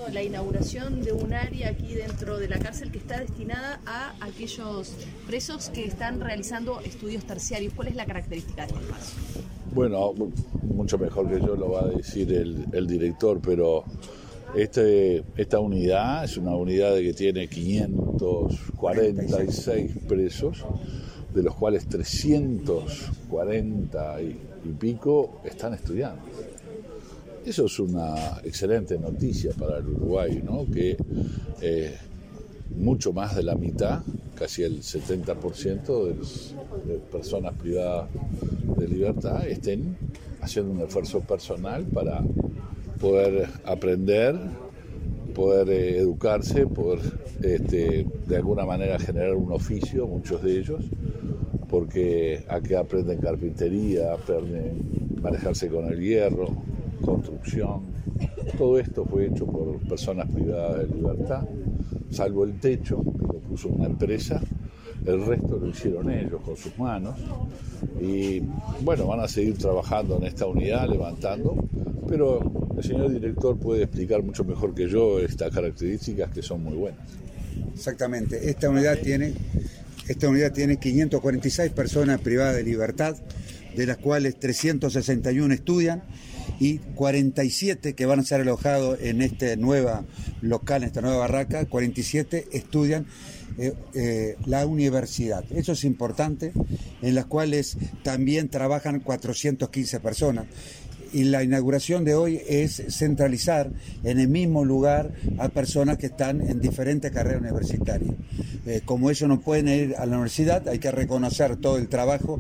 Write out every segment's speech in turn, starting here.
la inauguración de un área aquí dentro de la cárcel que está destinada a aquellos presos que están realizando estudios terciarios. ¿Cuál es la característica de este espacio? Bueno, mucho mejor que yo lo va a decir el director, pero esta unidad es una unidad que tiene 546 presos, de los cuales 340 y pico están estudiando. Eso es una excelente noticia para el Uruguay, ¿no? Que mucho más de la mitad, casi el 70% de personas privadas de libertad estén haciendo un esfuerzo personal para poder aprender, poder educarse, poder de alguna manera generar un oficio, muchos de ellos, porque aquí aprenden carpintería, aprenden manejarse con el hierro, construcción. Todo esto fue hecho por personas privadas de libertad, salvo el techo, que lo puso una empresa. El resto lo hicieron ellos con sus manos y bueno, van a seguir trabajando en esta unidad, levantando, pero el señor director puede explicar mucho mejor que yo estas características que son muy buenas. Exactamente, esta unidad tiene 546 personas privadas de libertad, de las cuales 361 estudian y 47 que van a ser alojados en este nuevo local, en esta nueva barraca, 47 estudian la universidad. Eso es importante, en las cuales también trabajan 415 personas. Y la inauguración de hoy es centralizar en el mismo lugar a personas que están en diferentes carreras universitarias. Como ellos no pueden ir a la universidad, hay que reconocer todo el trabajo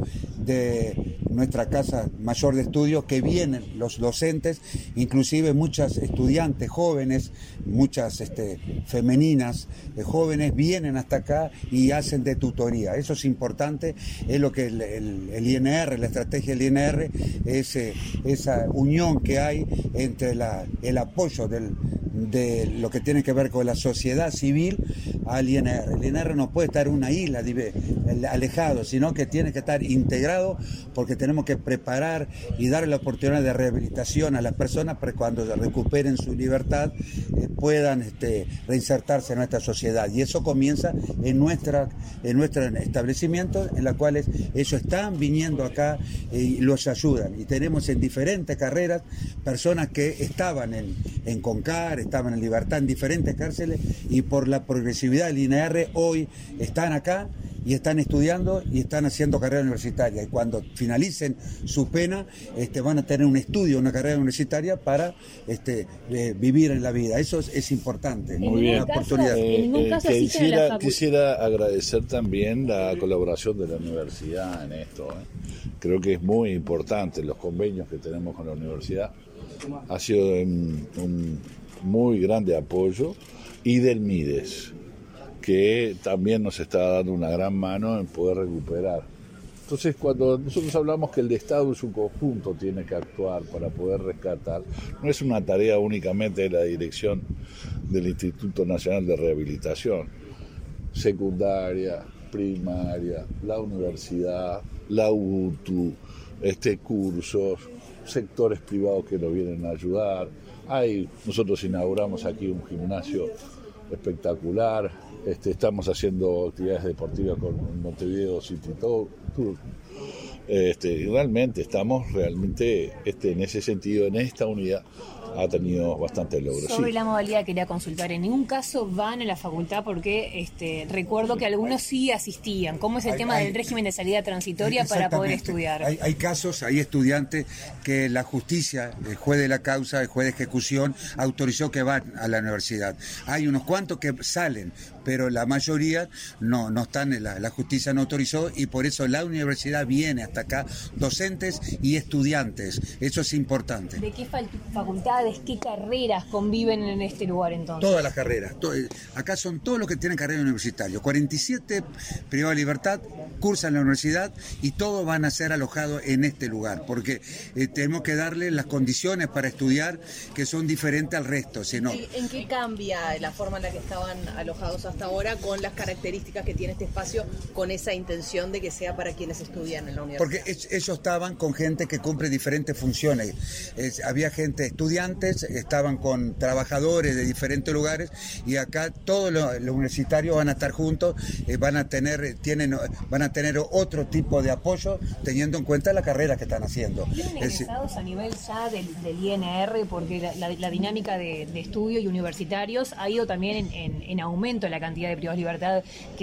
de nuestra Casa Mayor de Estudios, que vienen los docentes, inclusive muchas estudiantes jóvenes, muchas femeninas jóvenes, vienen hasta acá y hacen de tutoría. Eso es importante, es lo que el INR, la estrategia del INR, es esa unión que hay entre el apoyo de lo que tiene que ver con la sociedad civil al INR. El INR no puede estar en una isla alejado, sino que tiene que estar integrado, porque tenemos que preparar y darle la oportunidad de rehabilitación a las personas para que cuando recuperen su libertad puedan reinsertarse en nuestra sociedad. Y eso comienza en nuestro establecimiento, en los cuales ellos están viniendo acá y los ayudan. Y tenemos en diferentes carreras personas que estaban en CONCAR, estaban en libertad en diferentes cárceles, y por la progresividad del INR hoy están acá y están estudiando y están haciendo carrera universitaria, y cuando finalicen su pena van a tener un estudio, una carrera universitaria para vivir en la vida. Eso es importante. Muy bien. Una oportunidad. Quisiera agradecer también la colaboración de la universidad en esto. Creo que es muy importante los convenios que tenemos con la universidad. Ha sido un muy grande apoyo, y del MIDES, que también nos está dando una gran mano en poder recuperar. Entonces, cuando nosotros hablamos que el Estado en su conjunto tiene que actuar para poder rescatar, no es una tarea únicamente de la dirección del Instituto Nacional de Rehabilitación, secundaria, primaria, la universidad, la UTU, cursos, sectores privados que nos vienen a ayudar. Nosotros inauguramos aquí un gimnasio espectacular, estamos haciendo actividades deportivas con Montevideo City Tour. Realmente estamos en ese sentido, en esta unidad ha tenido bastante logro. Sobre la modalidad quería consultar, en ningún caso van a la facultad, porque recuerdo que algunos sí asistían. ¿Cómo es el tema del régimen de salida transitoria para poder estudiar? Hay casos, hay estudiantes que la justicia, el juez de la causa, el juez de ejecución, autorizó que van a la universidad. Hay unos cuantos que salen, pero la mayoría no están, la justicia no autorizó, y por eso la universidad viene hasta acá, docentes y estudiantes. Eso es importante. ¿De qué facultades, qué carreras conviven en este lugar entonces? Todas las carreras. Acá son todos los que tienen carrera universitaria. 47 privados de libertad cursan en la universidad, y todos van a ser alojados en este lugar, porque tenemos que darle las condiciones para estudiar que son diferentes al resto. ¿En qué cambia la forma en la que estaban alojados hasta ahora con las características que tiene este espacio, con esa intención de que sea para quienes estudian en la universidad? Porque ellos estaban con gente que cumple diferentes funciones. Había gente estudiante, estudiantes, estaban con trabajadores de diferentes lugares, y acá todos los universitarios van a estar juntos, van a tener otro tipo de apoyo teniendo en cuenta la carrera que están haciendo. ¿Tienen egresados a nivel ya del INR? Porque la dinámica de estudio y universitarios ha ido también en aumento la cantidad de privados de libertad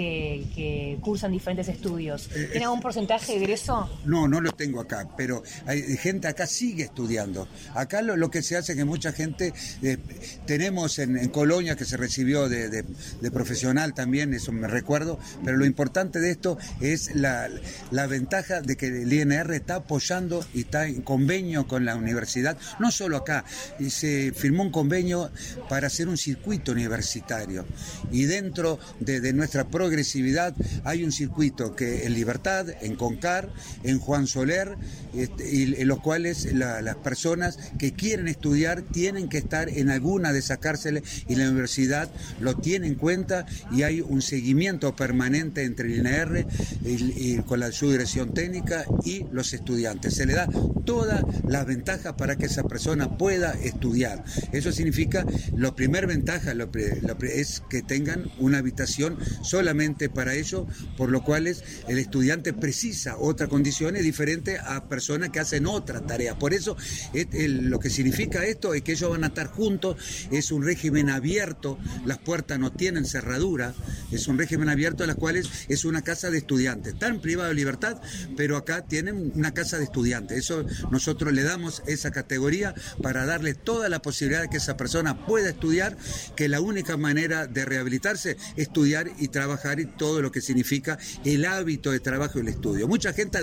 que cursan diferentes estudios. ¿Tiene algún porcentaje de egreso? No lo tengo acá, pero hay gente acá sigue estudiando. Acá lo que se hace es que mucha gente, tenemos en Colonia que se recibió de profesional también, eso me recuerdo, pero lo importante de esto es la ventaja de que el INR está apoyando y está en convenio con la universidad, no solo acá, y se firmó un convenio para hacer un circuito universitario, y dentro de nuestra progresividad hay un circuito que en Libertad, en Concar, en Juan Soler, y en los cuales las personas que quieren estudiar tienen que estar en alguna de esas cárceles, y la universidad lo tiene en cuenta, y hay un seguimiento permanente entre el INR y con la subdirección técnica y los estudiantes. Se le da todas las ventajas para que esa persona pueda estudiar. Eso significa, la primera ventaja es que tengan una habitación solamente para ello, por lo cual el estudiante precisa otras condiciones diferentes a personas que hacen otras tareas. Por eso lo que significa esto es que ellos van a estar juntos, es un régimen abierto, las puertas no tienen cerradura, es un régimen abierto en las cuales es una casa de estudiantes, están privados de libertad, pero acá tienen una casa de estudiantes. Eso nosotros le damos esa categoría para darle toda la posibilidad de que esa persona pueda estudiar, que la única manera de rehabilitarse es estudiar y trabajar, y todo lo que significa el hábito de trabajo y el estudio. Mucha gente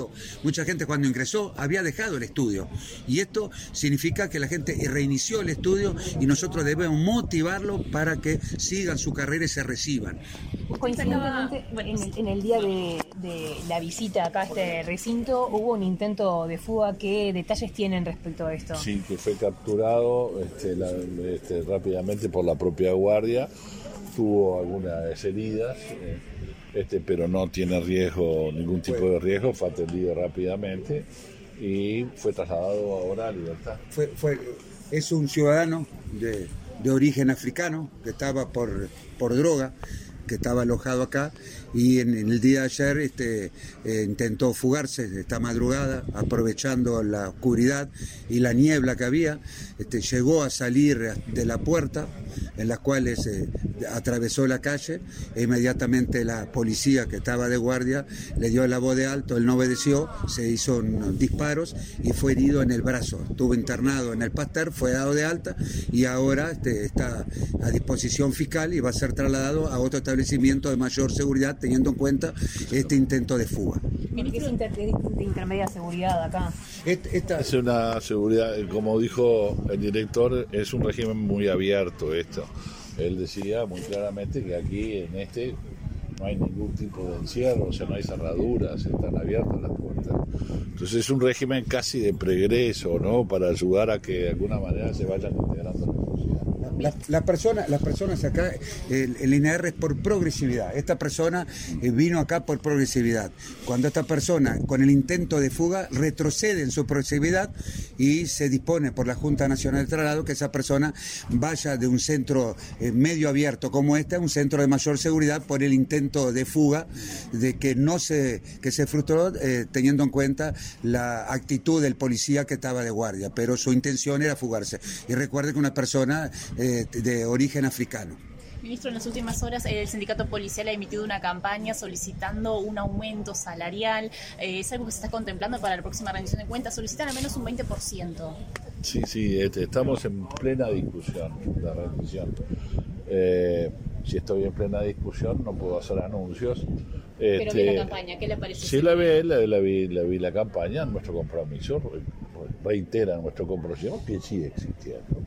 cuando ingresó había dejado el estudio, y esto significa que la gente reinició el estudio, y nosotros debemos motivarlo para que sigan su carrera y se reciban. Coincidentemente, en el día de la visita acá a este recinto hubo un intento de fuga. ¿Qué detalles tienen respecto a esto? Sí, que fue capturado rápidamente por la propia guardia, tuvo algunas heridas, pero no tiene ningún tipo de riesgo, fue atendido rápidamente y fue trasladado ahora a libertad. Es un ciudadano de origen africano que estaba por droga, que estaba alojado acá, y en el día de ayer intentó fugarse esta madrugada, aprovechando la oscuridad y la niebla que había. Llegó a salir de la puerta, en las cuales atravesó la calle, e inmediatamente la policía que estaba de guardia le dio la voz de alto, él no obedeció, se hizo unos disparos y fue herido en el brazo. Estuvo internado en el Pasteur, fue dado de alta, y ahora está a disposición fiscal y va a ser trasladado a otro establecimiento de mayor seguridad, teniendo en cuenta este intento de fuga. ¿Qué es de intermedia seguridad acá? Es una seguridad, como dijo el director, es un régimen muy abierto esto. Él decía muy claramente que aquí no hay ningún tipo de encierro, o sea, no hay cerraduras, están abiertas las puertas. Entonces es un régimen casi de pregreso, ¿no? Para ayudar a que de alguna manera se vayan integrando a la sociedad. Las personas acá, el INR es por progresividad. Esta persona vino acá por progresividad. Cuando esta persona, con el intento de fuga, retrocede en su progresividad, y se dispone por la Junta Nacional de Traslado que esa persona vaya de un centro medio abierto como este a un centro de mayor seguridad, por el intento de fuga que se frustró, teniendo en cuenta la actitud del policía que estaba de guardia, pero su intención era fugarse. Y recuerde que una persona de origen africano. Ministro, en las últimas horas el sindicato policial ha emitido una campaña solicitando un aumento salarial. ¿Es algo que se está contemplando para la próxima rendición de cuentas? Solicitan al menos un 20%. Sí, estamos en plena discusión de la rendición. Si estoy en plena discusión no puedo hacer anuncios. Pero vi la campaña, ¿qué le parece? Sí, la vi la campaña, nuestro compromiso, reitera nuestro compromiso que sigue existiendo.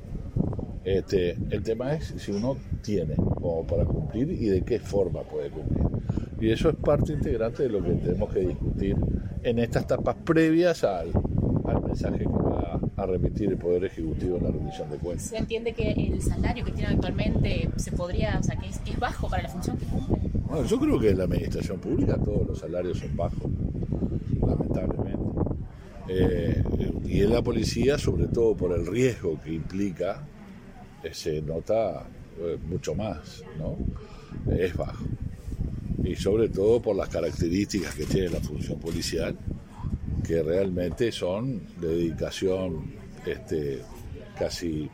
El tema es si uno tiene como para cumplir y de qué forma puede cumplir. Y eso es parte integrante de lo que tenemos que discutir en estas etapas previas al mensaje que va a remitir el Poder Ejecutivo en la rendición de cuentas. ¿Se entiende que el salario que tienen actualmente que es bajo para la función que cumple? Bueno, yo creo que en la administración pública todos los salarios son bajos, lamentablemente. Y en la policía, sobre todo por el riesgo que implica, se nota mucho más, ¿no? Es bajo. Y sobre todo por las características que tiene la función policial, que realmente son de dedicación casi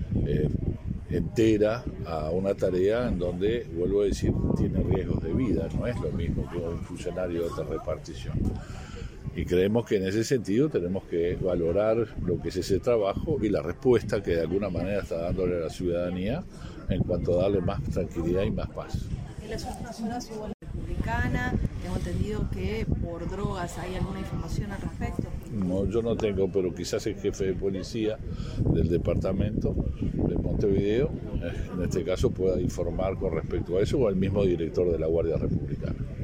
entera a una tarea en donde, vuelvo a decir, tiene riesgos de vida, no es lo mismo que un funcionario de otra repartición. Y creemos que en ese sentido tenemos que valorar lo que es ese trabajo y la respuesta que de alguna manera está dándole a la ciudadanía en cuanto a darle más tranquilidad y más paz. En las últimas horas hubo la Republicana, tengo entendido que por drogas hay alguna información al respecto. No, yo no tengo, pero quizás el jefe de policía del departamento de Montevideo, en este caso, pueda informar con respecto a eso, o el mismo director de la Guardia Republicana.